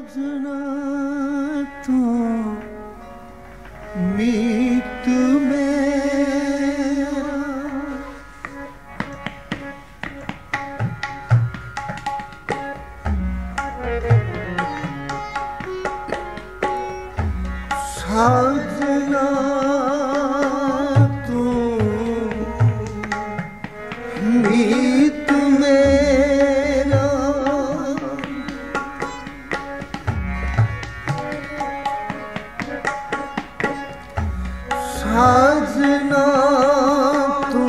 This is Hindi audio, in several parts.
साजना तो मीत मेरा साजना तू मीत मेरा साजना तू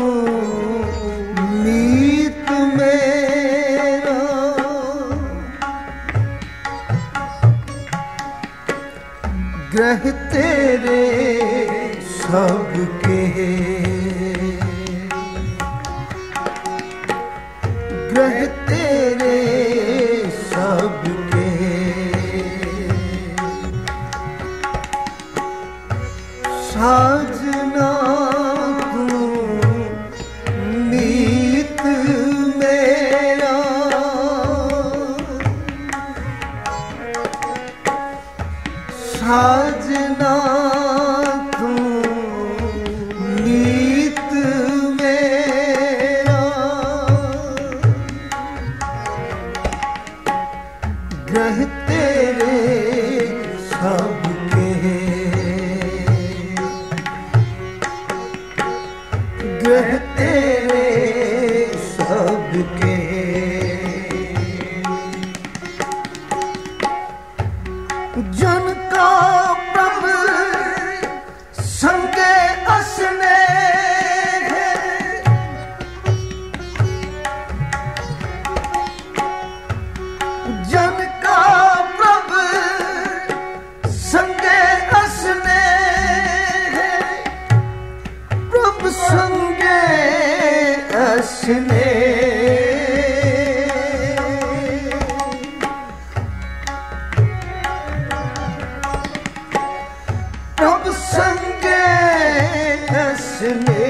मीत मेरा ग्रह तेरे सबके ग्रह तेरे सबके साजना तू मीत मेरा साजना तू मीत मेरा ग्रह तेरे सबके ग्रह तेरे सबके जन का प्रभ संगे असने जन का प्रभ संगे असने प्रभ संगे असने प्रभ संगे असने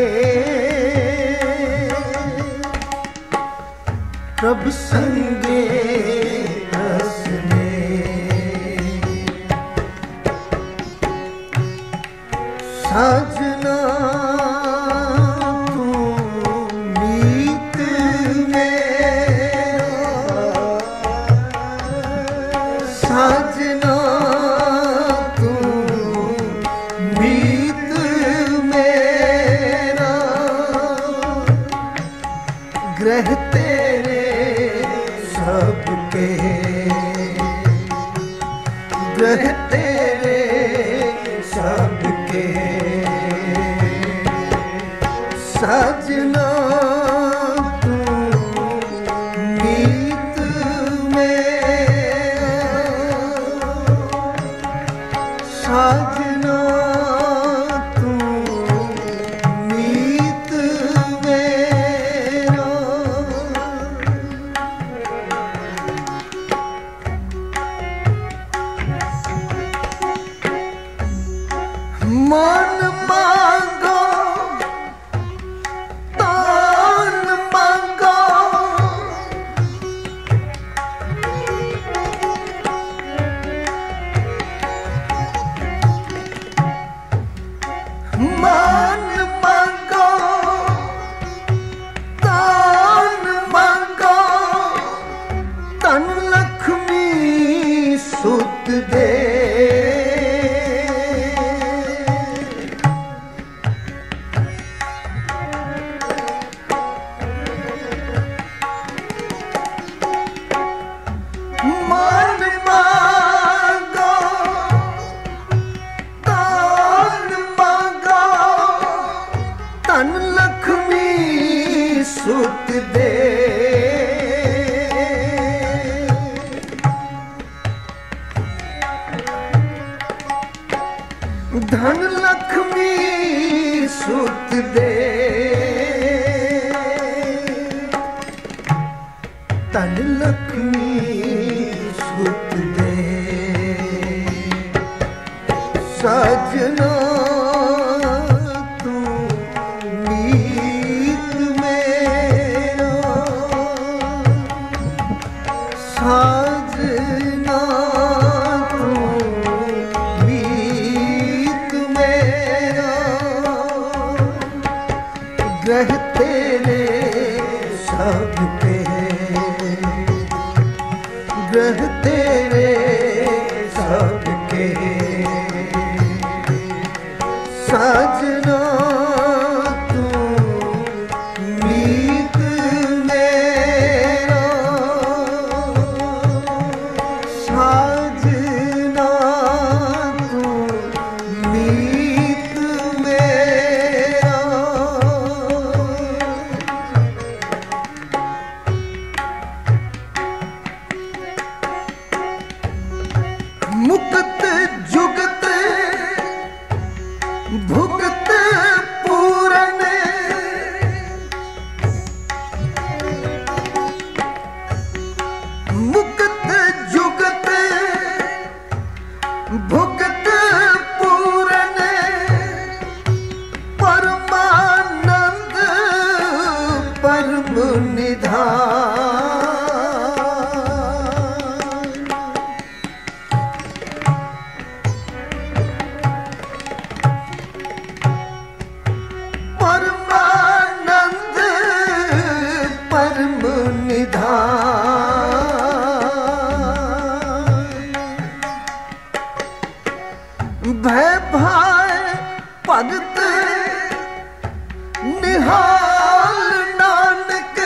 प्रभ संगे असने साजना तू मीत मेरा साजना तू मीत मेरा ग्रह तेरे सबके ग्रह तेरे सबके साजना तू मीत मेरा साजना तू मीत मेरा मन मांगो तान मांगो मान मांगो तान मांगो तन लक्ष्मी सुत दे मान मांगो तान मांगो तन लक्ष्मी सुत दे धन लक्ष्मी सुत दे तन लक्ष्मी सुत दे साजना तू मीत मेरा साजना ग्रह तेरे सबके साजना तू मीत मेरा साजना तू मीत मेरा मुक्त जुगत भुगत पूरन मुक्त जुगत भुगत पूरन परमानंद परम निधान परमानंद परम निधान भय भाय भगत निहाल नानक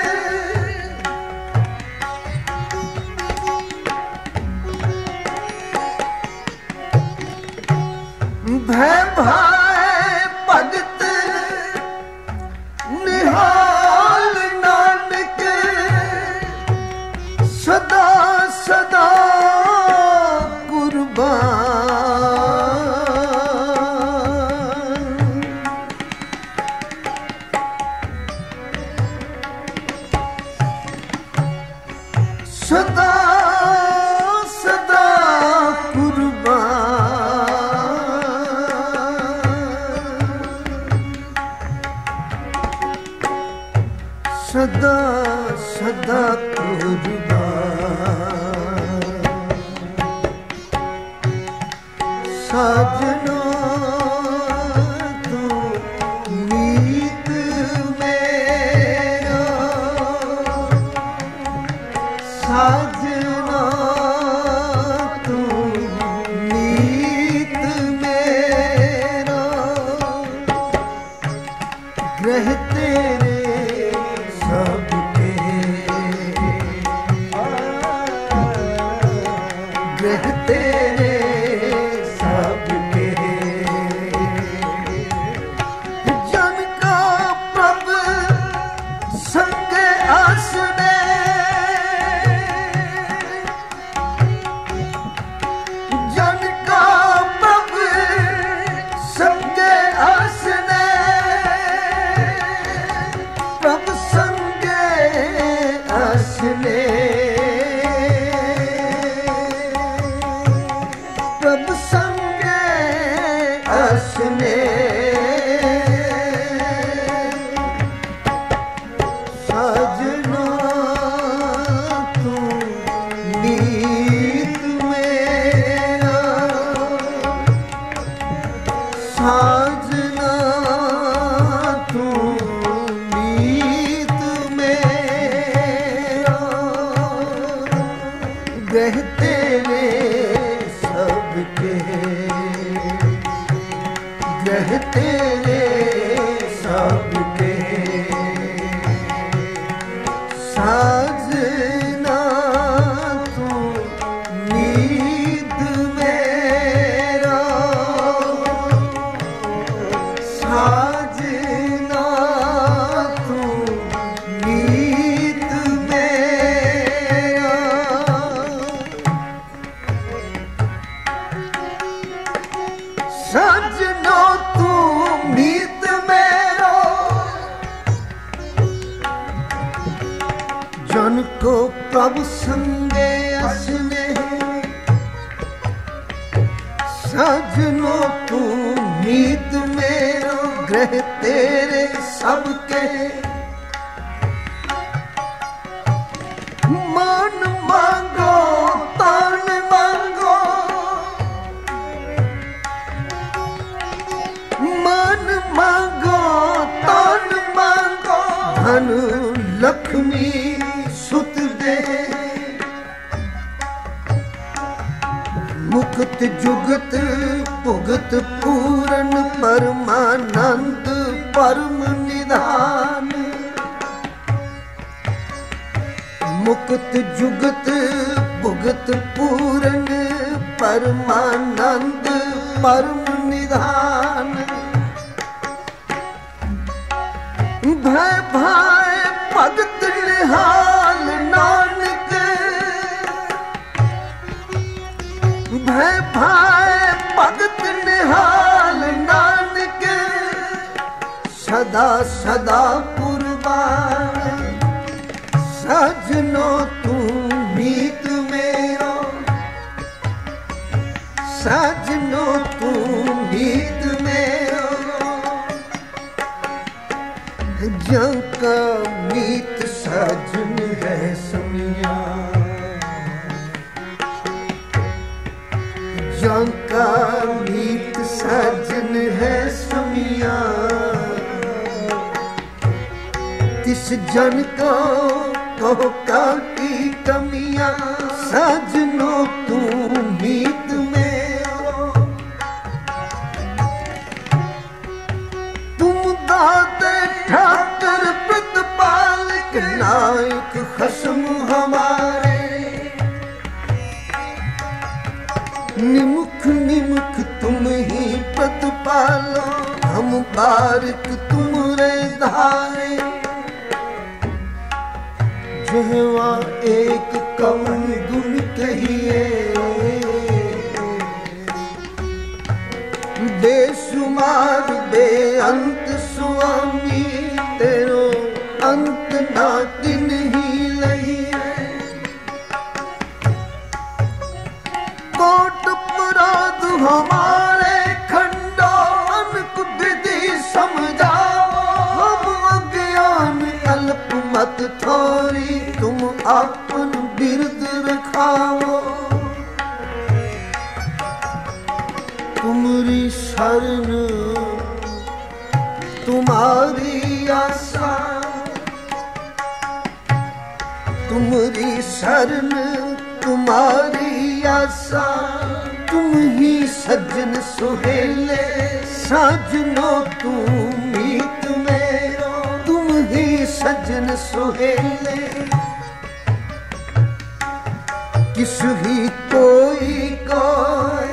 भय भाय भगत निहाल नानक सदा सदा कुर्बान सदा सदा कुर्बान सदा सदा कुर्बान साजना तू मीत मेरा साजना तू मीत मेरा ग्रह तेरे सबके ग्रह तेरे सबके जन का प्रभ संग आसने जन का प्रभ संग आसने प्रभ संग आसने प्रभ संग आसने साजना तू मीत मेरा साजना तू मीत मेरा ग्रह तेरे सबके ग्रह तेरे सबके साजना तू मीत मेरा साजना तू मीत मेरा साजना तू मीत मेरा जन को प्रभु संगे असने साजनो तू मीत मेरा ग्रह तेरे सबके मान मांगो तान मांगो मान मांगो तान मांगो धन लक्ष्मी सुत दे मुक्त जुगत भुगत पूरन परमानंद परम निधान। मुक्त जुगत भुगत पूरन परमानंद परम निधान। भय भाय भगत निहाल नानक। भय भाय भगत निहाल नानक। सदा सदा कुर्बान। सजनो तू मीत मेरो। सजनो तू मीत मेरो। जंका मीत सजन है समिया। जंका मीत सजन है समिया। तिस जन को की कमियां। सजनो तू मीत मेरो। तुम दाते ठाकर प्रतिपालक नायक खसम हमारे। निमुख निमुख तुम ही प्रतिपालो। हम बारिक तुमरे धारे। जहवा एक कवन गुण कहिए। बेशुमार बेअंत स्वामी। तेरो अंत ना किन ही लहिए। कोट अपराध हमारे खंडो। अनक विधि समझाओ। हम अज्ञान अल्प मत थोरी। तुम अपन बिरद रखाओ। तुमरी शरण तुम्हारी आशा। तुमरी शरण तुम्हारी आशा। तुम ही सज्जन सुहेले। साजनो तू मीत मेरो। तुम ही सज्जन सुहेले। किस ही कोई कोय।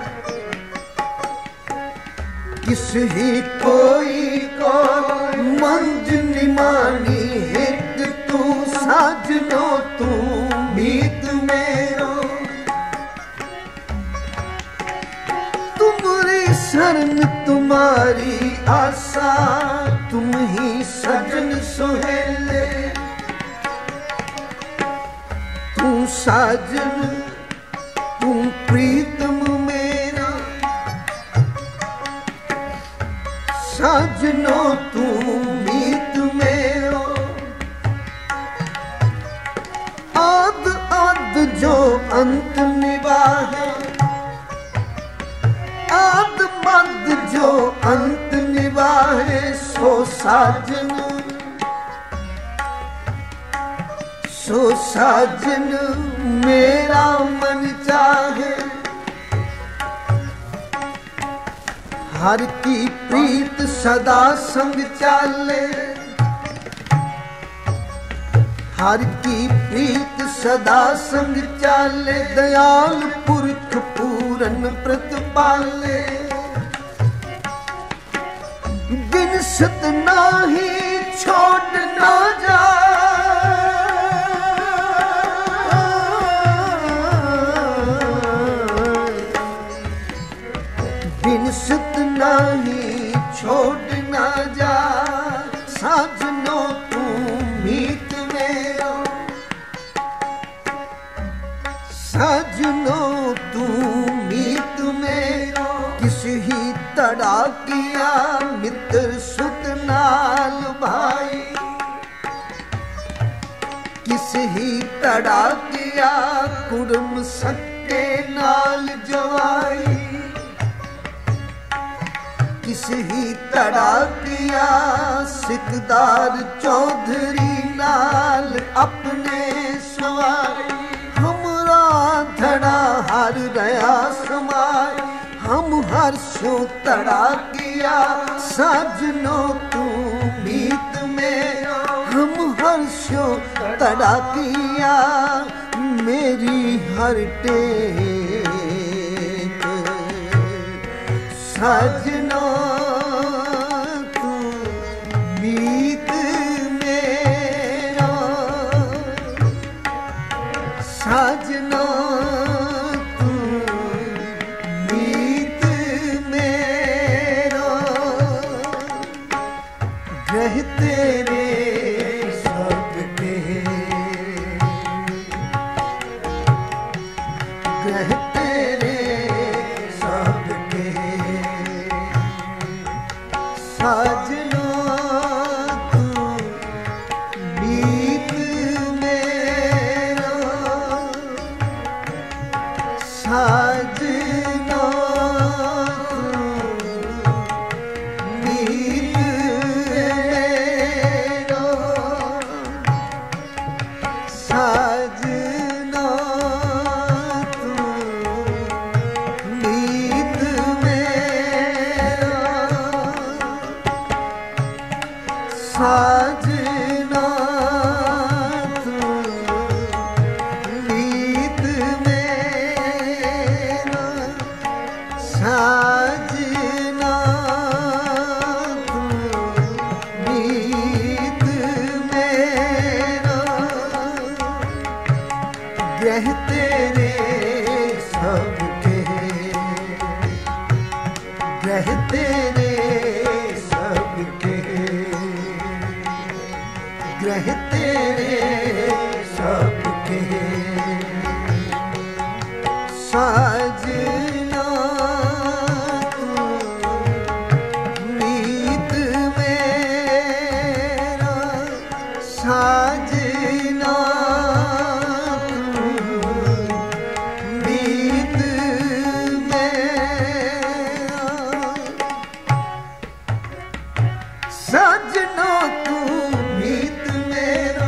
किस ही कोई कोय। मंज निमानी हित तू। साजनो तू मीत मेरो। तुमरी शरण तुम्हारी आशा। तुम ही सजन सुहेले। तू साजन तू प्रीतम मेरा। साजनो तू मीत मेरो। आद आद जो अंत निभाए। आद मद जो अंत निभाए। सो साजन सो साजन मेरा मन चाहे। हर की प्रीत सदा संग चाले। हर की प्रीत सदा संग चाले। दयाल पुरख पूरन प्रतिपाले। बिनसत नाही छोड़ ना जा। बिनसत नाही छोड़ ना जा। साजनो तू मीत मेरो। साजनो तू मीत मेरो। किस ही तड़ा किया मित्र सुत नाल भाई। किस ही तड़ा किया कुड़म सक्के नाल जवाई। किस ही तड़ा किया सिकदार चौधरी नाल अपने सवारी। हमरा धड़ा हार रहा सम हर्षों तड़ा किया साजनो तू मीत में हम हर्षों तड़ा किया मेरी हर टेक साजनो तू मीत मेरा साजनो ग्रह तेरे सबके ग्रह तेरे सबके साजनो तू बीत मेरा साजनो साजना तू मीत मेरा साजना तू मीत मेरा साजना तू मीत मेरा ग्रह तेरे सबके ग्रह तेरे सबके ग्रह तेरे सबके साजना तू मीत मेरा साजना साजनो तू मीत मेरो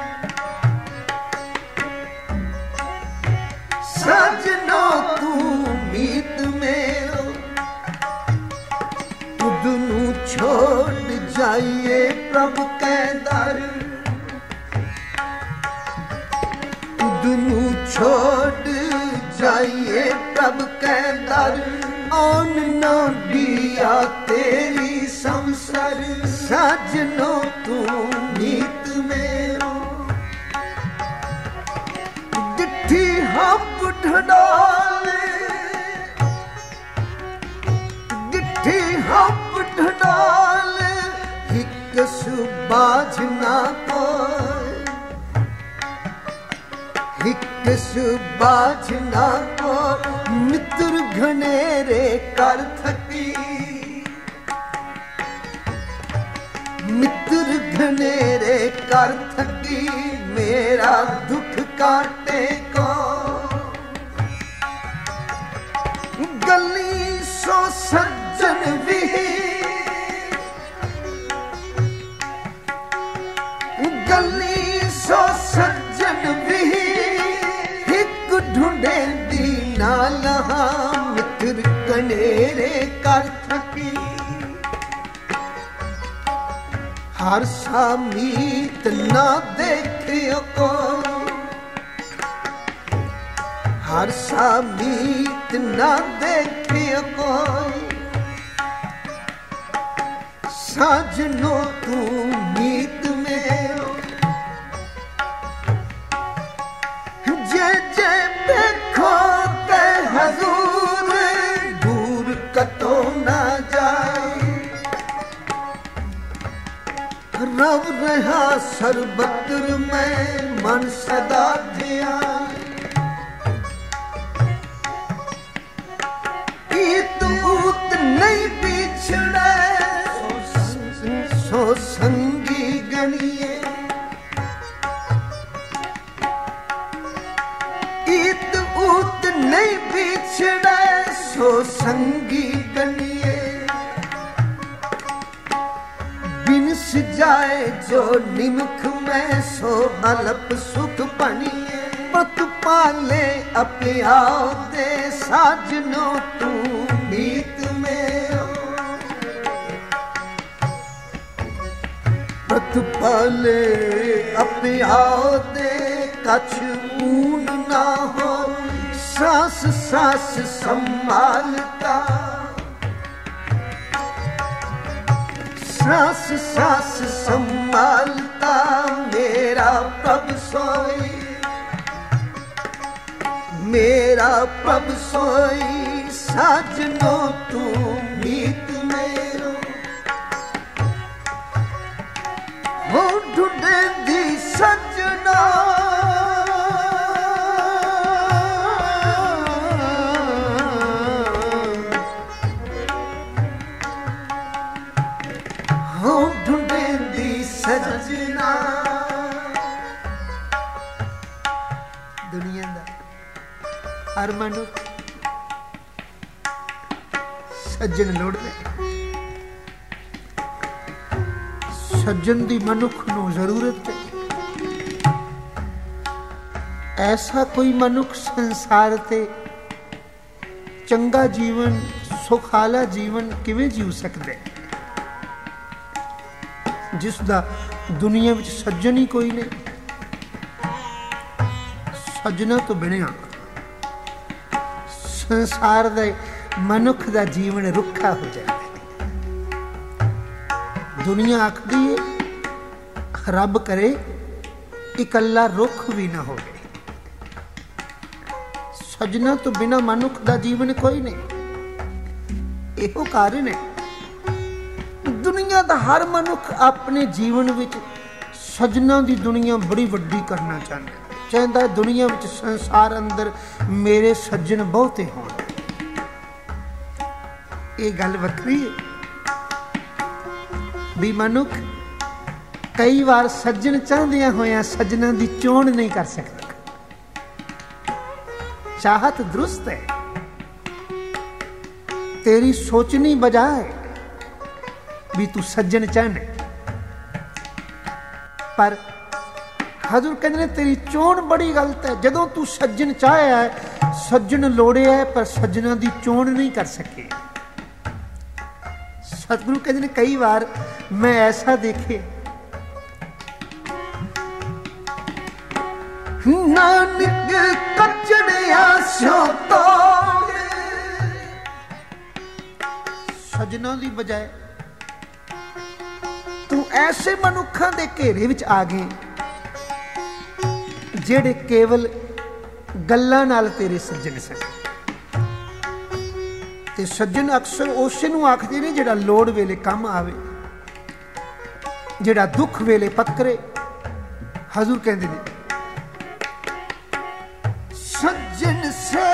साजनो तू मीत मेरो तुदनू छोड़ जाइए प्रभु के दर तुदनू छोड़ जाइए प्रभु के दर ओन न दिया तेरी संसर साजनो तू मीत मेरो डिठी हप ढडाले डिठी हप ढडाले हिक सुबाझ ना कोई हिक सुबाझ ना को मित्र घनेरे कर थकी मित्र घनेरे कर थकी मेरा दुख काटे को गली सो सज्जन भी गली सो सज्जन भी हिक ढूंढे दी नाला मित्र घनेरे कर थकी हर सामीत ना देखियो कोई हर सामीत ना देखियो कोई साजनो तू मीत मेरो जे जे देखो ते हजूर दूर कतो ना जाए रव रहा सर्वत्र में मन सदा ध्यान ईत ऊत नहीं बिछड़े सो संगी गणिए ईत ऊत नहीं बिछड़े सो संगी गणिए बिनस जाए जो निमुख में सो अल्प सुख बनिए पत पाले अपने आओ दे साजनो तू मीत में हथ पाले अपिया दे कछ ऊन ना हो सास सास संभालता सास सास संभालता मेरा प्रभु सोई मेरा प्रभु सोई साजनो तू मीत मेरो हो ढूंढे दी सजना हो ढूंढे दी सजना दुनिया दा हर मनुख सज्जन लोड़दा सज्जन दी मनुख नूं जरूरत है ऐसा कोई मनुख संसार ते चंगा जीवन सुखाला जीवन किवें जीव सकदा है जिस दा दुनिया विच सज्जन ही कोई नहीं सज्जना तो बिना संसार दे मनुख दा जीवन रुखा हो जाता है दुनिया आखदी है रब करे इकल्ला रुख भी ना हो सजना तो बिना मनुख दा जीवन कोई नहीं इहो कारण है दुनिया दा हर मनुख अपने जीवन विच सजना दी दुनिया बड़ी वड्डी करना चाहता है दुनिया विच संसार अंदर मेरे सज्जन बहुते होण ये गल वखरी है भी मनुख कई बार सज्जन चाहदिया होया सज्जना दी चोण नहीं कर सकता चाहत दुरुस्त है तेरी सोचनी बजाए भी तू सज्जन चाहने पर हजूर कहते ने तेरी चोण बड़ी गलत है जदों तू सज्जन चाहया है सज्जन लोड़े है पर सज्जना दी चोण नहीं कर सके सतगुरु कहते ने कई बार मैं ऐसा देखे नानक कचड़िया सो तोड़े सज्जना दी बजाय तू ऐसे मनुखा दे घेरे विच आ गए जेड़े केवल गल्लां नाल तेरे सज्जन सन ते सज्जन अक्सर उसे नूं आखदे ने जेड़ा लोड़ वेले काम आवे जेड़ा दुख वेले पकड़े हजूर कहंदे ने सज्जन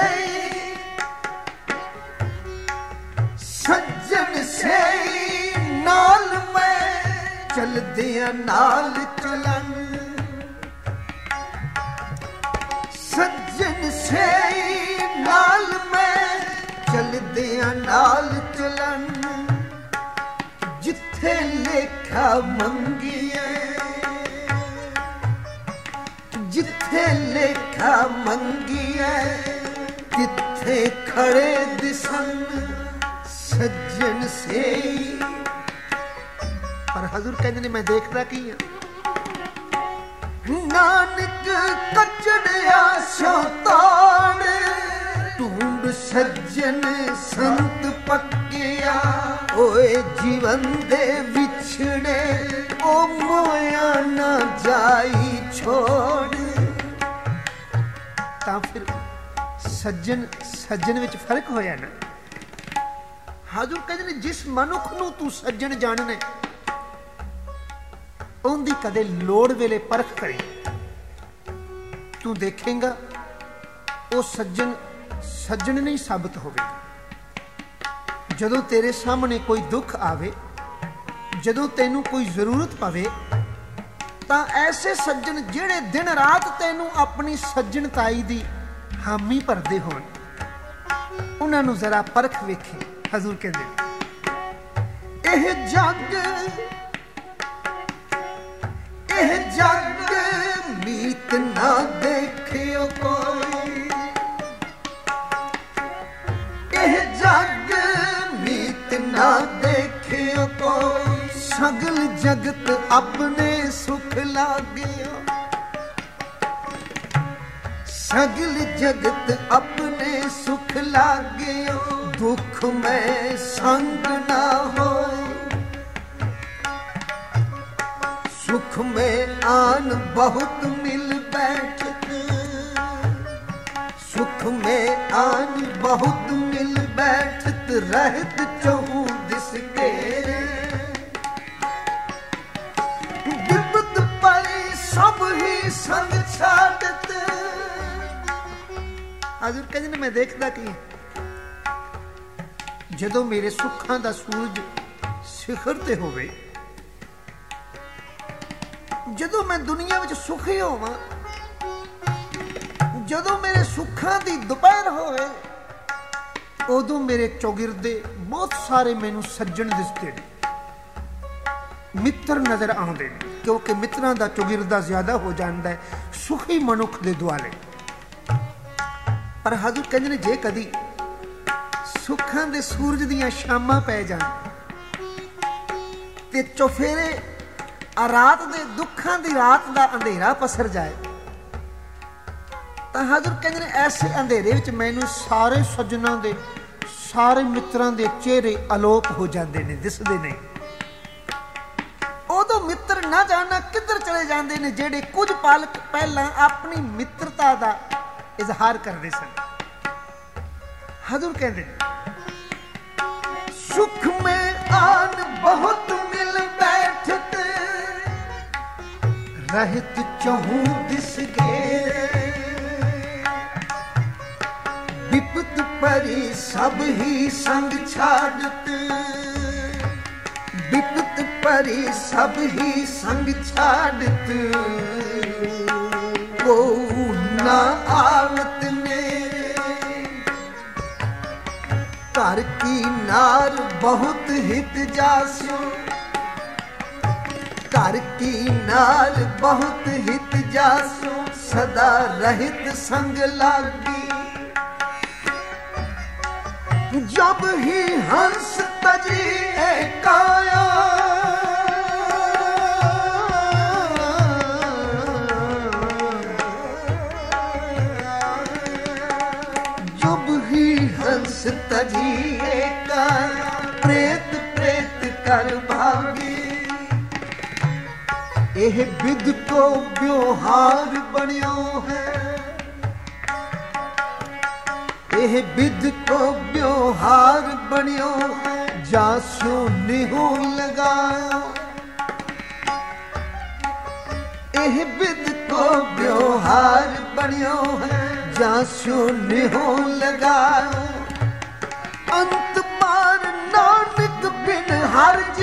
से नाल मैं चलदियां नाल चलन सज्जन से नाल मैं चलदियां नाल चलन जिथे लेखा मंगिए जिथे लेखा मंगिए तिथे खड़े दिसन सज्जन से पर हजूर कहते ने मैं देखदा की नानक कचड़िया सो तोड़े ढूंढ सज्जन संत पक्किया ओए जीवन दे विछड़े ओ मोया ना जाई छोड़ तां फिर सज्जन विच फर्क होया ना हजूर कहते ने जिस मनुख नूं तू सज्जन जानने उनकी कदे लोड़ वेले परख करी तू देखेगा वो सज्जन नहीं साबित होवेगा जदों तेरे सामने कोई दुख आवे जदों तेनू कोई जरूरत पवे तां ऐसे सज्जन जेड़े दिन रात तेनू अपनी सज्जनताई दी हामी भरदे होण उन्हां नू जरा परख वेखे हजूर कहंदे एह जग मीत ना देखियो कोई एह जग मीत ना देखियो कोई सगल जगत अपने सुख लागियो, सगल जगत अपने सुख लागियो, दुख में संग ना होए, सुख में आन बहुत मिल बैठत, सुख में आन बहुत मिल बैठत, रहत चहु दिस घेरे, विपत परी सब ही संग छाड़त। हजूर कहते ने मैं देखदा कि जदों मेरे सुखां दा सूरज शिखर ते होवे, जदों मैं दुनिया विच सुखी होवां, जदों मेरे सुखां दी दोपहर होवे, उदों मेरे चौगिरदे बहुत सारे मैनू सज्जन दिसदे ने, मित्र नजर आउंदे ने, क्योंकि मित्रां दा चौगिरदा ज्यादा हो जांदा है सुखी मनुख दे दुआले। पर हजूर कहंदे ने जे कदी सुखां दे सूरज दियां शामां पै जाण ते चौफेरे रात दे दुखां दी रात दा अंधेरा पसर जाए, तां हजूर कहंदे ने ऐसे अंधेरे विच मैनू सारे सज्जनां दे सारे मित्रां दे चेहरे अलोप हो जांदे ने, दिसदे नहीं। उदों मित्र ना जाना किधर चले जांदे ने जेड़े कुछ पल पहलां अपनी मित्रता दा इजहार करदे सन। हजूर कहंदे सुख में आन बहुत मिल बैठत, रहत चहु दिस घेरे, विपत परी सब ही संग छाड़त, विपत परी सब ही संग छाड़त, को ना आवत मेरे, घर की नार बहुत हित जासो, घर की नार बहुत हित जासो, सदा रहित संग लागी, जब ही हंस तजी काया, जब ही हंस तजी काया, प्रेत प्रेत कर भागी, एह विद को व्यवहार बनियो है, एह विद को व्यवहार बनियो है, जासो निहो लगायो, एह विद को व्यवहार बनियो है, जासो निहो लगायो, अंत मार नानक बिन हर जी,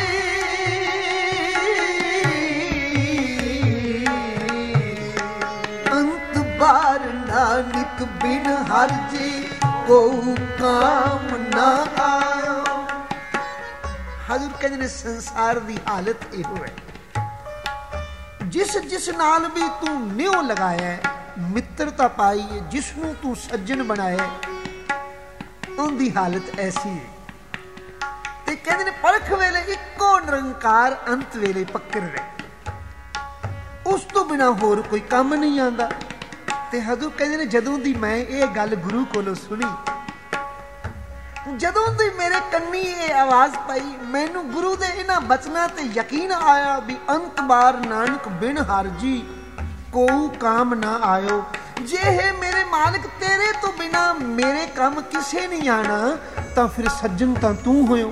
बार नानक बिन हर जी को काम ना आयो। हजूर कहते ने संसार की हालत इहो है, जिस जिस नाल भी तू न्यों लगाया है, मित्रता पाई है, जिसनों तू सज्जन बनाया उनकी हालत ऐसी है। ते कहते ने परख वेले इको निरंकार, अंत वेले पक्कर रहे, उस तो बिना होर कोई काम नहीं आता। ते हजूर कहते ने जदों दी मैं ये गल गुरु कोलों सुनी, जदों दी मेरे कन्नी ये आवाज पाई, मैनू गुरु दे इन्हां बचनां ते यकीन आया भी अंत बार नानक बिन हर जी को काम ना आयो। जे है मेरे मालिक तेरे तो बिना मेरे काम किसे नहीं आना, तां फिर सज्जन तां तू होयो।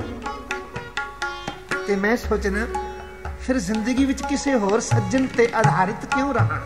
ते मैं सोचना फिर जिंदगी विच किसे होर सज्जन ते आधारित क्यों रहा,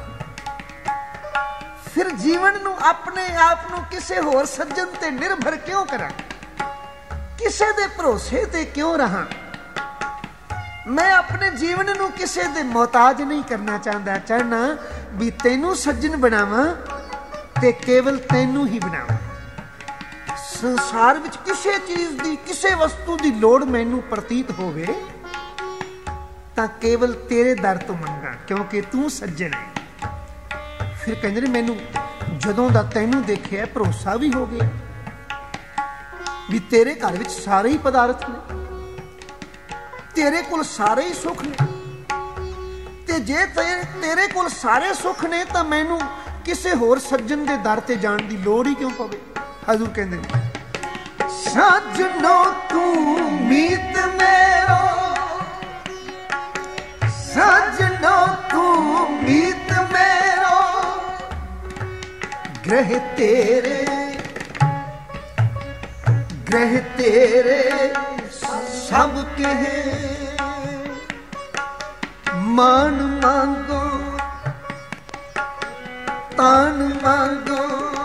फिर जीवन नू अपने आप नू किसे होर सज्जन ते निर्भर क्यों करा, किसे दे भरोसे ते क्यों रहा। मैं अपने जीवन नू किसे दे मोहताज नहीं करना चाहता, चाहना भी तेनू सज्जन बनावा ते केवल तेनू ही बनावा। संसार विच किसे चीज दी किसे वस्तु दी लोड़ मैनू प्रतीत होवे तां केवल तेरे दर तो मंगा, क्योंकि तू सज्जन है। फिर कहते ने मैनू जदों दा तैनू देखिया भरोसा भी हो गया भी तेरे घर विच सारे ही पदार्थ ने, तेरे कोल सारे ही सुख ने, ਤੇ ਜੇ ਤੇਰੇ ਕੋਲ ਸਾਰੇ ਸੁੱਖ ਨੇ ਤਾਂ ਮੈਨੂੰ ਕਿਸੇ ਹੋਰ ਸੱਜਣ ਦੇ ਦਰ ਤੇ ਜਾਣ ਦੀ ਲੋੜ ਹੀ ਕਿਉਂ ਪਵੇ। ਹਜ਼ੂਰ ਕਹਿੰਦੇ ਨੇ ਸਾਜਣੋ ਤੂੰ ਮੀਤ ਮੇਰੋ, ਸਾਜਣੋ ਤੂੰ ਮੀਤ ਮੇਰੋ, ਗ੍ਰਹਿ ਤੇਰੇ ਸਭ ਕਹੇ, ਮਾਨ ਮੰਗੋ ਤਾਨ ਮੰਗੋ,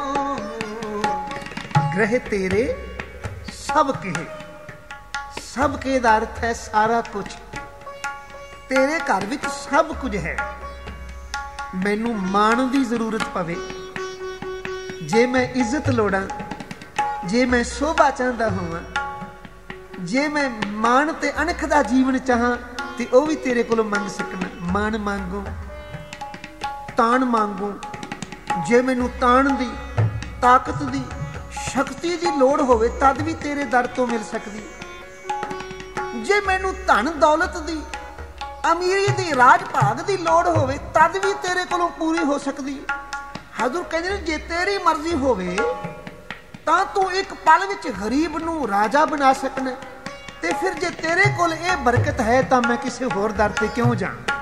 ਗ੍ਰਹਿ ਤੇਰੇ ਸਭ ਕਹੇ। ਸਭ ਕੇ ਦਾ ਅਰਥ ਹੈ ਸਾਰਾ ਕੁਝ। ਤੇਰੇ ਘਰ ਵਿੱਚ ਸਭ ਕੁਝ ਹੈ। ਮੈਨੂੰ ਮਾਣ ਦੀ ਜ਼ਰੂਰਤ ਪਵੇ, ਜੇ ਮੈਂ ਇੱਜ਼ਤ ਲੋੜਾਂ, ਜੇ ਮੈਂ ਸ਼ੋਭਾ ਚਾਹੁੰਦਾ ਹੋਵਾਂ, ਜੇ ਮੈਂ ਮਾਣ ਤੇ ਅਣਖ ਦਾ ਜੀਵਨ ਚਾਹਾਂ ਤੇ ਉਹ ਵੀ ਤੇਰੇ ਕੋਲੋਂ ਮੰਗ ਸਕਣਾ। ਮਾਣ ਮੰਗੋ ਤਾਣ ਮੰਗੋ, ਜੇ ਮੈਨੂੰ ਤਾਣ ਦੀ, ਤਾਕਤ ਦੀ, ਸ਼ਕਤੀ ਦੀ ਲੋੜ ਹੋਵੇ ਤਦ ਵੀ ਤੇਰੇ ਦਰ ਤੋਂ ਮਿਲ ਸਕਦੀ। ਜੇ ਮੈਨੂੰ ਧਨ ਦੌਲਤ ਦੀ, ਅਮੀਰੀ ਦੀ, ਰਾਜ ਭਾਗ ਦੀ ਲੋੜ ਹੋਵੇ ਤਦ ਵੀ ਤੇਰੇ ਕੋਲੋਂ ਪੂਰੀ ਹੋ ਸਕਦੀ। ਹਜ਼ੂਰ ਕਹਿੰਦੇ ਨੇ ਜੇ ਤੇਰੀ ਮਰਜ਼ੀ ਹੋਵੇ ਤਾਂ ਤੂੰ ਇੱਕ ਪਲ ਵਿੱਚ ਗਰੀਬ ਨੂੰ ਰਾਜਾ ਬਣਾ ਸਕਣਾ, ਤੇ ਫਿਰ ਜੇ ਤੇਰੇ ਕੋਲ ਇਹ ਬਰਕਤ ਹੈ ਤਾਂ ਮੈਂ ਕਿਸੇ ਹੋਰ ਦਰ ਤੇ ਕਿਉਂ ਜਾਵਾਂ।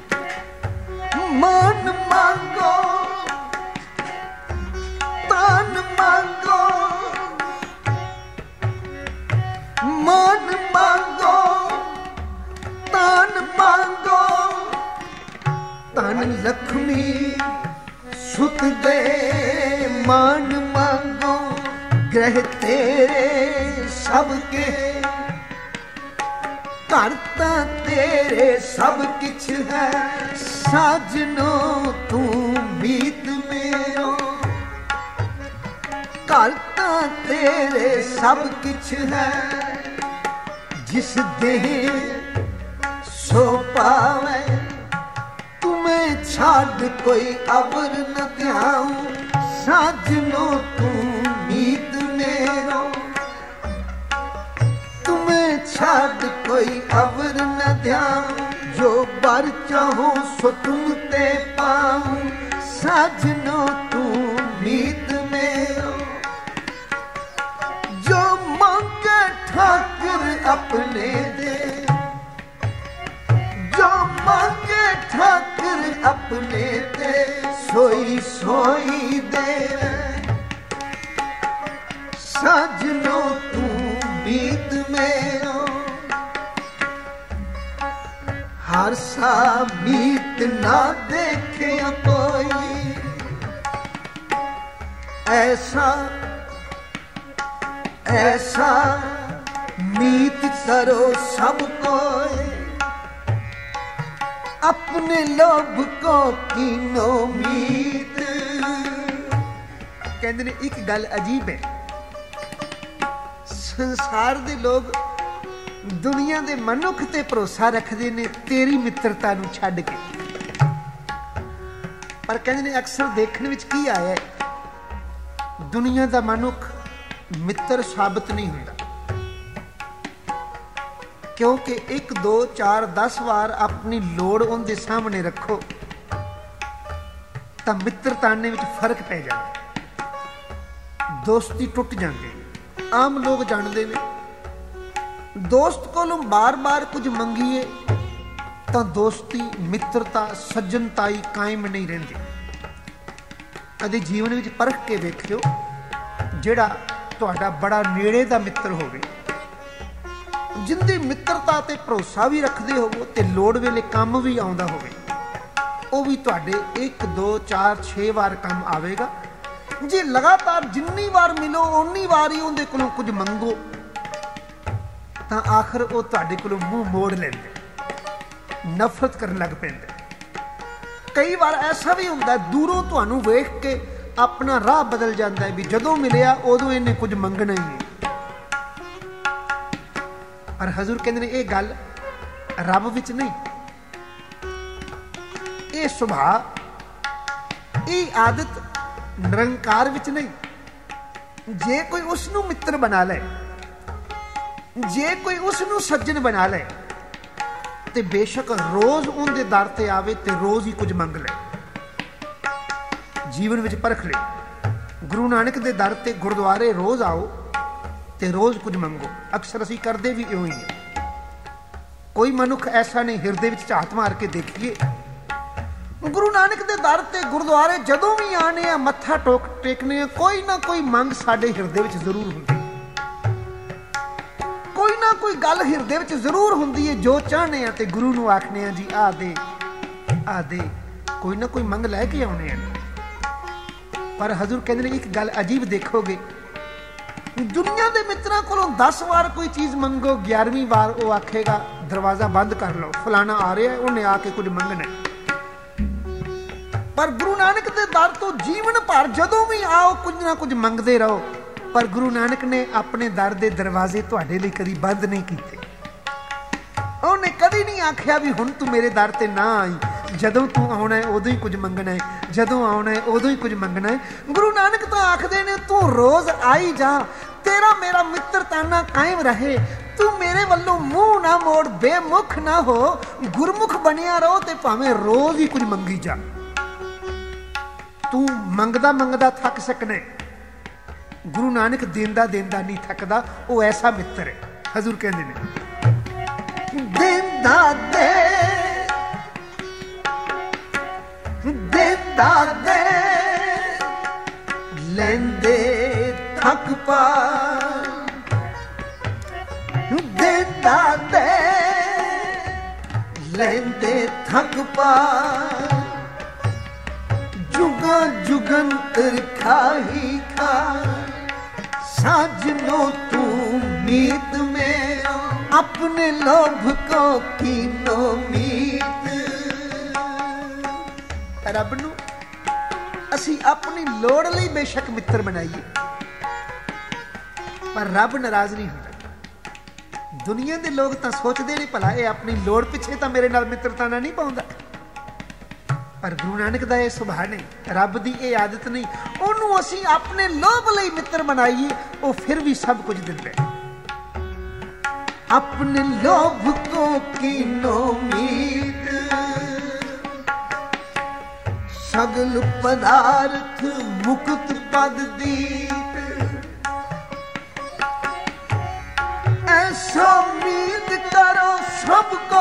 ਮਾਨ ਮੰਗੋ ਤਾਨ ਮੰਗੋ, ਮਾਨ ਮੰਗੋ ਤਾਨ ਮੰਗੋ, ਧਨ ਲਖਮੀ ਸੁਤ ਦੇ ਮਾਨ ਮੰਗੋ, ਗ੍ਰਹਿ ਤੇਰੇ ਸਭ ਕੇ, ਘਰ ਤਾਂ ਤੇਰੇ ਸਭ ਕਿਛ ਹੈ, ਸਾਜਨੋ ਤੂੰ ਮੀਤ ਮੇਰੋ, ਘਰ ਤਾਂ ਤੇਰੇ ਸਭ ਕਿਛ ਹੈ, ਜਿਸ ਦੇ ਸੋ ਪਾਵੇ, ਤੁਮੇ ਛੱਡ ਕੋਈ ਅਵਰ ਨ ਧਿਆਉ, ਸਾਜਨੋ ਤੂੰ ਮੀਤ ਮੇਰੋ, ਤੁਮੇ ਛੱਡ ਕੋਈ ਅਵਰ ਨ ਧਿਆਉ, ਜੋ ਬਰ ਚਾਹੋ ਸੋ ਤੁਮ ਤੇ ਪਾਉ, ਸਾਜਨੋ ਤੂੰ ਮੀਤ ਮੇਰੋ, ਜੋ ਮੰਗੇ ਠਾਕੁਰ ਆਪਣੇ ਦੇ, ਜੋ ਮੰਗੇ ਠਾਕੁਰ ਆਪਣੇ ਤੇ, ਸੋਈ ਸੋਈ ਦੇਵੇ, ਸਾਜਨੋ ਤੂੰ ਮੀਤ ਮੇਰੋ, ਹਰ ਸਾ ਮੀਤ ਨਾ ਦੇਖਿਆ ਕੋਈ, ਐਸਾ ऐसा मीत करो सब कोई, अपने लोभ को कीनो मीत। कहते ने एक गल अजीब है, संसार दे लोग दुनिया दे मनुख ते भरोसा रखते ने तेरी मित्रता नूं छड्ड के, पर कहते ने अक्सर देखने विच की आया है, दुनिया दा मनुख मित्र साबित नहीं होता, क्योंकि 1 2 4 10 बार अपनी लोड़ उनके सामने रखो तो मित्रताने में फर्क पै जाता, दोस्ती टुट जाती। आम लोग जानते हैं दोस्त कोलों बार बार कुछ मंगीए तो दोस्ती, मित्रता, सज्जनताई कायम नहीं रहिंदी। कदे जीवन में परख के देखियो, जिहड़ा तुहाडा बड़ा नेड़े दा मित्र होवे, जिंदी मित्रता ते भरोसा भी रखदे होवो ते लोड़ वेले काम भी आउंदा होवे, ਉਹ भी तुहाडे 1 2 4 6 वार काम आवेगा। जे लगातार जिन्नी वार मिलो उन्नी वार ही उहदे कोलों कुछ मंगो तां आखिर ਉਹ तुहाडे कोलों मूँह मोड़ लैंदे, नफरत करन लग पैंदे। कई बार ऐसा भी हुंदा दूरों तुहानूं वेख के अपना राह बदल जाता है, भी जदों मिलिया उदों इन्हें कुछ मंगना ही नहीं। पर हजूर कहते हैं ये गल रब विच नहीं, ये सुभाव, ये आदत निरंकार विच नहीं। जे कोई उसनूं मित्र बना ले, जे कोई उसनूं सज्जन बना ले, ਤੇ ਬੇਸ਼ੱਕ ਰੋਜ਼ ਉਹਦੇ ਦਰ ਤੇ ਆਵੇ ਤੇ ਰੋਜ਼ ਹੀ ਕੁਝ ਮੰਗ ਲੈ, ਜੀਵਨ ਵਿੱਚ ਪਰਖ ਲੈ। ਗੁਰੂ ਨਾਨਕ ਦੇ ਦਰ ਤੇ ਗੁਰਦੁਆਰੇ ਰੋਜ਼ ਆਓ ਤੇ ਰੋਜ਼ ਕੁਝ ਮੰਗੋ। ਅਕਸਰ ਅਸੀਂ ਕਰਦੇ ਵੀ ਇਉਂ ਹੀ ਹੈ। ਕੋਈ ਮਨੁੱਖ ਐਸਾ ਨਹੀਂ, ਹਿਰਦੇ ਵਿੱਚ ਝਾਤ ਮਾਰ ਕੇ ਦੇਖੀਏ। ਗੁਰੂ ਨਾਨਕ ਦੇ ਦਰ ਤੇ ਗੁਰਦੁਆਰੇ ਜਦੋਂ ਵੀ ਆਣੇ ਆ, ਮੱਥਾ ਟੇਕਣੇ ਆ, ਕੋਈ ਨਾ ਕੋਈ ਮੰਗ ਸਾਡੇ ਹਿਰਦੇ ਵਿੱਚ ਜ਼ਰੂਰ ਹੁੰਦੀ, ਕੋਈ ਨਾ ਕੋਈ ਗੱਲ ਹਿਰਦੇ ਵਿੱਚ ਜ਼ਰੂਰ ਹੁੰਦੀ ਹੈ ਜੋ ਚਾਹਨੇ ਆ ਤੇ ਗੁਰੂ ਨੂੰ ਆਖਨੇ ਆ ਜੀ ਆ ਦੇ, ਆ ਦੇ, ਕੋਈ ਨਾ ਕੋਈ ਮੰਗ ਲੈ ਕੇ ਆਉਣੇ ਆ। ਪਰ ਹਜ਼ੂਰ ਕਹਿੰਦੇ ਨੇ ਇੱਕ ਗੱਲ ਅਜੀਬ ਦੇਖੋਗੇ, ਦੁਨੀਆ ਦੇ ਮਿੱਤਰਾਂ ਕੋਲੋਂ 10 ਵਾਰ ਕੋਈ ਚੀਜ਼ ਮੰਗੋ, 11ਵੀਂ ਵਾਰ ਉਹ ਆਖੇਗਾ ਦਰਵਾਜ਼ਾ ਬੰਦ ਕਰ ਲਓ, ਫਲਾਣਾ ਆ ਰਿਹਾ, ਉਹਨੇ ਆ ਕੇ ਕੁਝ ਮੰਗਣਾ। ਪਰ ਗੁਰੂ ਨਾਨਕ ਦੇ ਦਰ ਤੋਂ ਜੀਵਨ ਭਰ ਜਦੋਂ ਵੀ ਆਓ ਕੁਝ ਨਾ ਕੁਝ ਮੰਗਦੇ ਰਹੋ। ਪਰ ਗੁਰੂ ਨਾਨਕ ਨੇ ਆਪਣੇ ਦਰ ਦੇ ਦਰਵਾਜ਼ੇ ਤੁਹਾਡੇ ਲਈ ਕਦੀ ਬੰਦ ਨਹੀਂ ਕੀਤੇ। ਉਹਨੇ ਕਦੀ ਨਹੀਂ ਆਖਿਆ ਵੀ ਹੁਣ ਤੂੰ ਮੇਰੇ ਦਰ ਤੇ ਨਾ ਆਈ, ਜਦੋਂ ਤੂੰ ਆਉਣਾ ਹੈ ਉਦੋਂ ਹੀ ਕੁਝ ਮੰਗਣਾ ਹੈ, ਜਦੋਂ ਆਉਣਾ ਹੈ ਉਦੋਂ ਹੀ ਕੁਝ ਮੰਗਣਾ ਹੈ। ਗੁਰੂ ਨਾਨਕ ਤਾਂ ਆਖਦੇ ਨੇ ਤੂੰ ਰੋਜ਼ ਆਈ ਜਾ, ਤੇਰਾ ਮੇਰਾ ਮਿੱਤਰਤਾਨਾ ਕਾਇਮ ਰਹੇ, ਤੂੰ ਮੇਰੇ ਵੱਲੋਂ ਮੂੰਹ ਨਾ ਮੋੜ, ਬੇਮੁਖ ਨਾ ਹੋ, ਗੁਰਮੁਖ ਬਣਿਆ ਰਹੋ ਤੇ ਭਾਵੇਂ ਰੋਜ਼ ਹੀ ਕੁਝ ਮੰਗੀ ਜਾ। ਤੂੰ ਮੰਗਦਾ ਮੰਗਦਾ ਥੱਕ ਸਕਣਾ, ਗੁਰੂ ਨਾਨਕ ਦੇਂਦਾ ਦੇਂਦਾ ਨਹੀਂ ਥੱਕਦਾ, ਉਹ ਐਸਾ ਮਿੱਤਰ ਹੈ। ਹਜ਼ੂਰ ਕਹਿੰਦੇ ਨੇ ਦੇਂਦਾ ਦੇ, ਦੇਂਦਾ ਦੇ, ਲੈਂਦੇ ਥੱਕ ਪਾ, ਦੇਂਦਾ ਦੇ, ਲੈਂਦੇ ਥੱਕ ਪਾ, जुगा जुगन रखा ही खा, साजनो तू मीत में अपने लोभ को कीनो मीत। रब नू असी अपनी लोड़ लई बेशक मित्र बनाइए, पर रब नाराज नहीं होता। दुनिया के लोग तो सोचते ने भला ये अपनी लोड़ पिछे तो मेरे नाल मित्रता नहीं पाउंदा, पर गुरु नानक का यह सुभाव नहीं, रब की यह आदत नहीं। ਉਹਨੂੰ ਅਸੀਂ ਆਪਣੇ ਲੋਭ ਲਈ ਮਿੱਤਰ ਬਣਾਈਏ, ਉਹ ਫਿਰ ਵੀ ਸਭ ਕੁਝ ਦਿੰਦਾ ਹੈ। ਆਪਣੇ ਲੋਭ ਕੋ ਕੀਨੋ ਮੀਤ, ਸਗਲ ਪਦਾਰਥ ਮੁਕਤ ਪਦ ਦੀਪ, ਐਸਾ ਉਮੀਦ ਕਰੋ ਸਭ ਕੋ,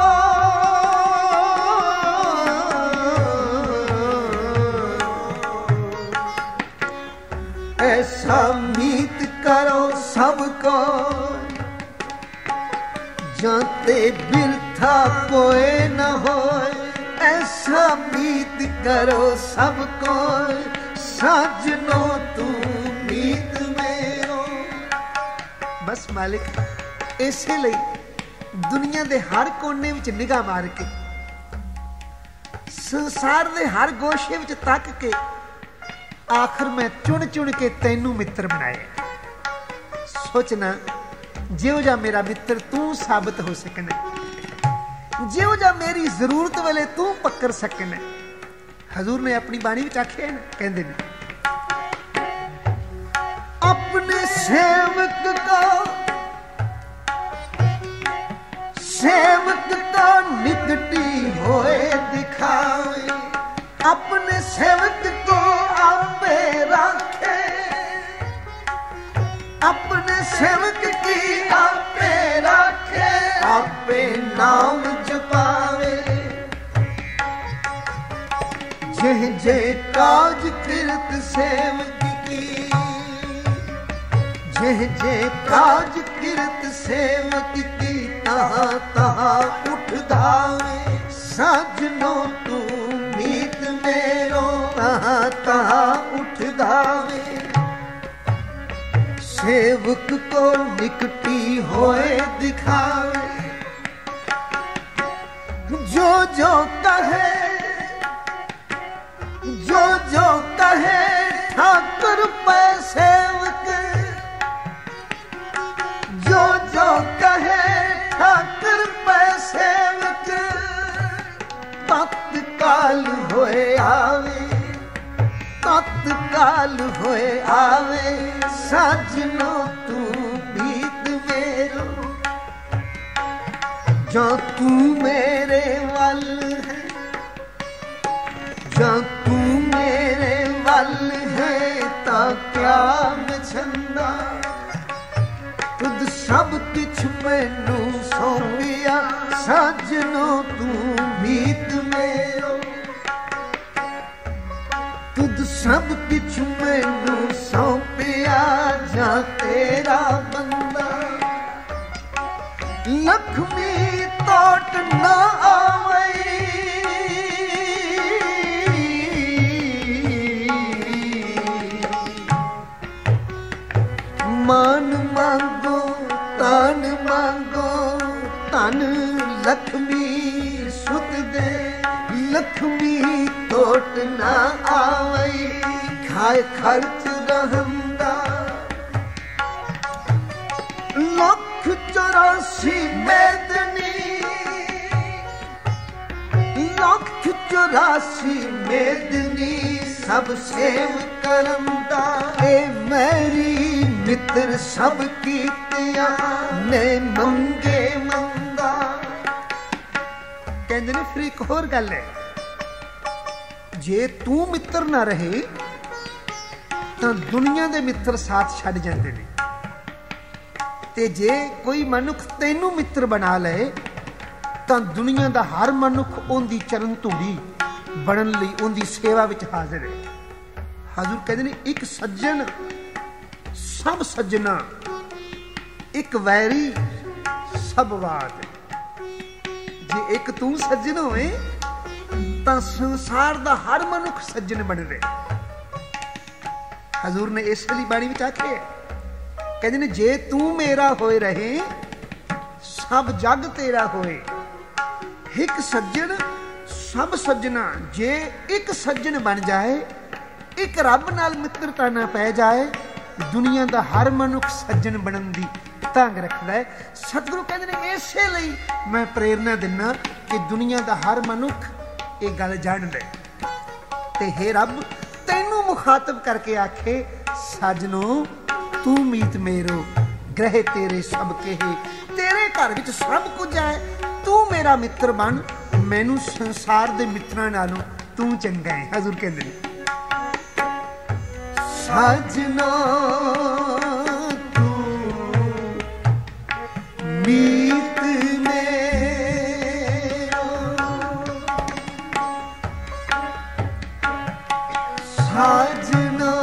ऐसा मीत करो सबको, जाते बिरथा कोई न होए, ऐसा मीत करो सबको, साजनो तू मीत मेरो। बस मालिक इसे ਲਈ दुनिया ਦੇ हर कोने ਵਿੱਚ ਨਿਗਾਹ ਮਾਰ ਕੇ, ਸੰਸਾਰ ਦੇ ਹਰ ਗੋਸ਼ੇ ਵਿੱਚ ਤੱਕ ਕੇ, आखिर मैं चुन चुन के तैनू मित्र बनाया। सोचना जिहो जा मेरा मित्र तू साबित हो सकना, जिहो जा मेरी जरूरत वेले तू पकड़ सकना। हजूर ने अपनी बाणी विच आखिया है ना, कहंदे ने अपने सेवक को, सेवक को निकटी होए दिखावे, अपने सेवक को आपे रखे, अपने सेवक की आपे रखे, आपे नाम जपावे, जह जह काज किरत सेवक की, जह जह काज किरत सेवक की, तहाँ तहाँ उठ धावे, साजनो तू मीत मेरो, तहाँ तहाँ उठ धावे, सेवक को निकटी होए दिखावे, जो जो कहे, जो जो कहे ठाकुर पै सेवक, जो जो कहे ठाकुर पै सेवक, तत्काल होए आवे, तत्काल होए आवे, साजनो तू मीत मेरो, ਜਾਂ ਤੂੰ ਮੇਰੇ ਵੱਲ ਹੈ, ਜਾਂ ਤੂੰ ਮੇਰੇ ਵੱਲ ਹੈ ਤਾਂ ਕਿਆ ਮਛੰਦਾ। ਤੁਧ ਸਭ ਕਿਛ ਮੈਨੂੰ ਸੌਂਪਿਆ ਸਾਜਨੋ ਤੂੰ ਮੀਤ ਮੇਰੋ। ਤੁਧ ਸਭ ਕਿਛ ਮੈਨੂੰ ਸੌਂਪਿਆ ਜਾਂ ਤੇਰਾ ਬੰਦਾ। ਲਖਮੀ ਤੋਟ ਨਾ ਆਵਈ, ਮਾਨ ਮੰਗੋ ਤਨ ਮੰਗੋ ਧਨ ਲਖਮੀ ਸੁਤ ਦੇ। ਲਖਮੀ ਤੋਟ ਨਾ ਆਵਈ ਖਾਏ ਖਰਚ ਰਹੰਦਾ। ਲੱਖ 84 ਮੇਦਨੀ, ਲੱਖ 84 ਮੇਦਨੀ ਸਭ ਸੇਵ ਕਰੰਦਾ। ਇਹ ਮੇਰੀ ਮਿੱਤਰ ਸਭ ਕੀਤਿਆ ਨੇ ਮੰਗੇ ਮੰਦਾ। ਕਹਿੰਦੇ ਨੇ ਫਿਰ ਇੱਕ ਹੋਰ ਗੱਲ ਹੈ, ਜੇ ਤੂੰ ਮਿੱਤਰ ਨਾ ਰਹੇ ਤਾਂ ਦੁਨੀਆ ਦੇ ਮਿੱਤਰ ਸਾਥ ਛੱਡ ਜਾਂਦੇ ਨੇ, ਤੇ ਜੇ ਕੋਈ ਮਨੁੱਖ ਤੈਨੂੰ ਮਿੱਤਰ ਬਣਾ ਲਏ ਤਾਂ ਦੁਨੀਆ ਦਾ ਹਰ ਮਨੁੱਖ ਉਹਦੀ ਚਰਨ ਧੂੜੀ ਬਣਨ ਲਈ ਉਹਦੀ ਸੇਵਾ ਵਿੱਚ ਹਾਜ਼ਰ ਹੈ। ਹਜ਼ੂਰ ਕਹਿੰਦੇ ਨੇ ਇੱਕ ਸੱਜਣ ਸਭ ਸੱਜਣਾ, ਇੱਕ ਵੈਰੀ ਸਭ ਵਾਦ। ਜੇ ਇੱਕ ਤੂੰ ਸੱਜਣ ਹੋਵੇ ਤਾਂ ਸੰਸਾਰ ਦਾ ਹਰ ਮਨੁੱਖ ਸੱਜਣ ਬਣ ਰਿਹਾ। ਹਜ਼ੂਰ ਨੇ ਇਸ ਲਈ ਬਾਣੀ ਵਿੱਚ ਆਖਿਆ, ਕਹਿੰਦੇ ਨੇ ਜੇ ਤੂੰ ਮੇਰਾ ਹੋਏ ਰਹੇ ਸਭ ਜਗ ਤੇਰਾ ਹੋਏ। ਇੱਕ ਸੱਜਣ ਸਭ ਸੱਜਣਾ, ਜੇ ਇੱਕ ਸੱਜਣ ਬਣ ਜਾਏ, ਇੱਕ ਰੱਬ ਨਾਲ ਮਿੱਤਰਤਾ ਨਾ ਪੈ ਜਾਏ, ਦੁਨੀਆ ਦਾ ਹਰ ਮਨੁੱਖ ਸੱਜਣ ਬਣਨ ਦੀ ਤਾਂਘ ਰੱਖਦਾ ਹੈ। ਸਤਿਗੁਰੂ ਕਹਿੰਦੇ ਨੇ ਇਸੇ ਲਈ ਮੈਂ ਪ੍ਰੇਰਨਾ ਦਿੰਦਾ ਕਿ ਦੁਨੀਆ ਦਾ ਹਰ ਮਨੁੱਖ ਇਹ ਗੱਲ ਜਾਣ ਲੈ। ਤੇ ਹੇ ਰੱਬ ਤੈਨੂੰ ਮੁਖਾਤਬ ਕਰਕੇ ਆਖੇ, ਸਾਜਨੋ ਤੂੰ ਮੀਤ ਮੇਰੋ ਗ੍ਰਹਿ ਤੇਰੇ ਸਭ ਕਹੇ। ਤੇਰੇ ਘਰ ਵਿੱਚ ਸਭ ਕੁਝ ਹੈ, ਤੂੰ ਮੇਰਾ ਮਿੱਤਰ ਬਣ, ਮੈਨੂੰ ਸੰਸਾਰ ਦੇ ਮਿੱਤਰਾਂ ਨਾਲੋਂ ਤੂੰ ਚੰਗਾ ਹੈ। ਹਜ਼ੂਰ ਕਹਿੰਦੇ ਨੇ ਸਾਜਨੋ ਤੂੰ ਮੀਤ ਮੇਰੋ। ਸਾਜਨੋ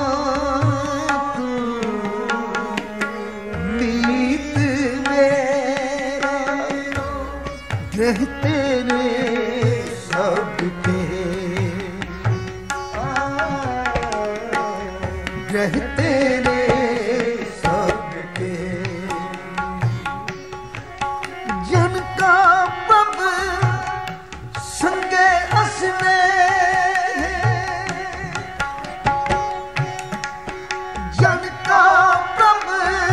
ਤੂੰ ਮੀਤ ਮੇਰੋ। ਗ੍ਰਹਿ ਤੇਰੇ ਸਭ ਕੇ, ਗ੍ਰਹਿ ਤੇਰੇ ਸਭ ਕੇ। ਜਨ ਕਾ ਪ੍ਰਭ ਸੰਗੇ ਅਸਨੇ, ਜਨ ਕਾ ਪ੍ਰਭ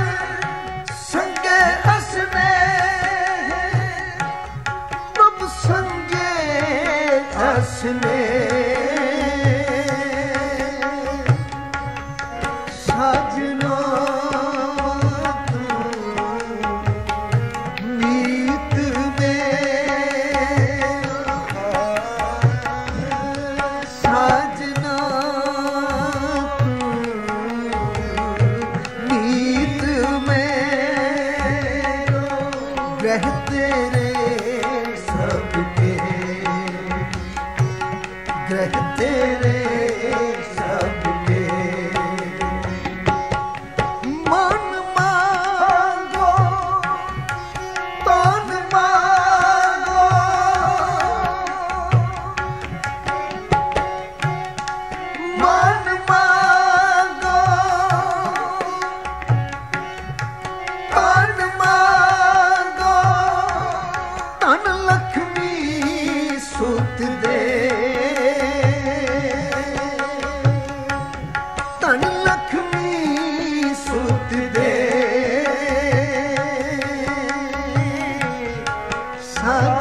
ਸੰਗੇ ਅਸਨੇ। ਪ੍ਰਭ ਸੰਗੇ ਅਸਨੇ। ਸਾਜਨੋ ਤੂੰ ਮੀਤ ਮੇਰੋ। ਸਾਜਨੋ ਤੂੰ ਮੀਤ ਮੇਰੋ। ਗ੍ਰਹਿ ਤੇਰੇ ਸਭ ਕੇ, ਗ੍ਰਹਿ ਤੇਰੇ ਸਭ ਕੇ। ਮਨ ਮੰਗੋ ਤਨ ਮੰਗੋ, ਮਨ ਮੰਗੋ ਤਨ ਮੰਗੋ। ਧਨ ਲਖਮੀ ਸੁਤ ਦੇ, ਧਨ ਲਖਮੀ ਸੁਤ ਦੇ। ਸਭ